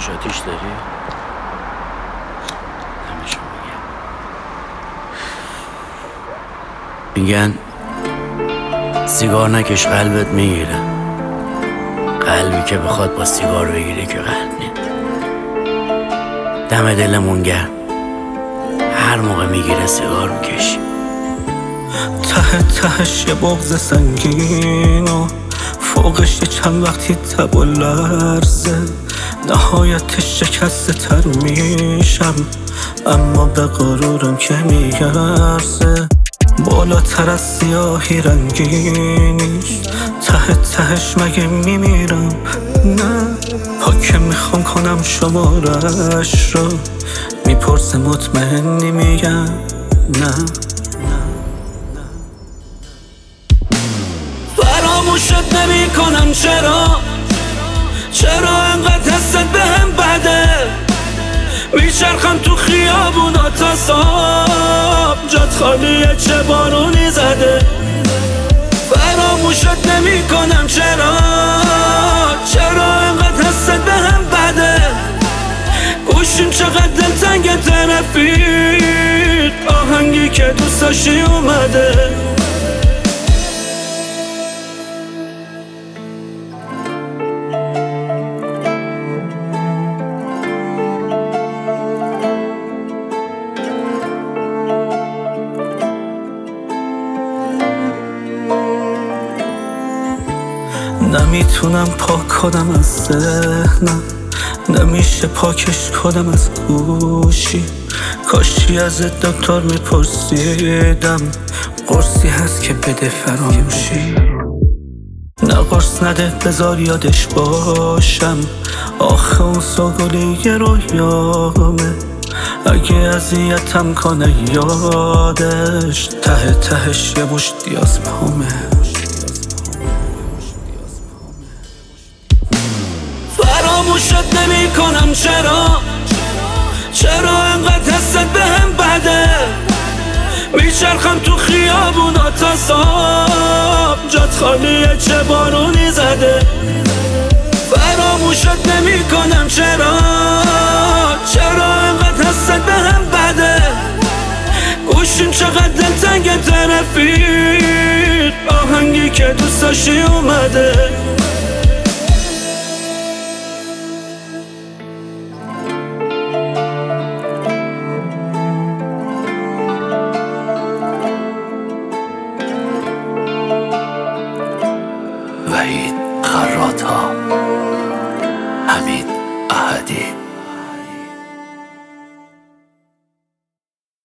داداش آتیش داری؟ نمیشون میگن سیگار نکش قلبت میگیره. قلبی که بخواد با سیگار بگیره که قلب نید. دم دلمون گرم هر موقع میگیره سیگار میکشی. ته تهش یه بغض سنگین و فوقش یه چند وقتی تب و لرزه. نهایتش شکسته تر میشم اما به غرورم که میارزه. بالاتر از سیاهی رنگینیش ته تهش مگه میمیرم؟ نه پاکه میخوام کنم شمارش رو میپرسه مطمئنی؟ میگم نه. فراموشت نمی کنم چرا انقدر حست بهم بده؟ میچرخم تو خیابونا تا صبح جات خالیه چه بارونی زده. فراموشت نمی کنم چرا انقدر حست بهم بده؟ گوشیم چقدر دلتنگ رفیق آهنگی که دوست داشتی اومده. نمیتونم پاک کنم از ذهنم، نمیشه پاکش کنم از گوشی. کاشی از دکتر میپرسیدم قرصی هست که بده فراموشی. نه قرص نده بذار یادش باشم، آخه اون سوگلی یه رویامه. اگه اذیتم کنه یادش ته تهش یه مشت دیازپامه. فراموشت نمی کنم چرا انقدر حست بهم بده؟ میچرخم تو خیابونا تا صبح جات خالیه چه بارونی زده. فراموشت نمی کنم چرا انقدر حست بهم بده؟ گوشیم چقدر دلتنگ رفیق آهنگی که دوست داشتی اومده. وحید خراط‌ها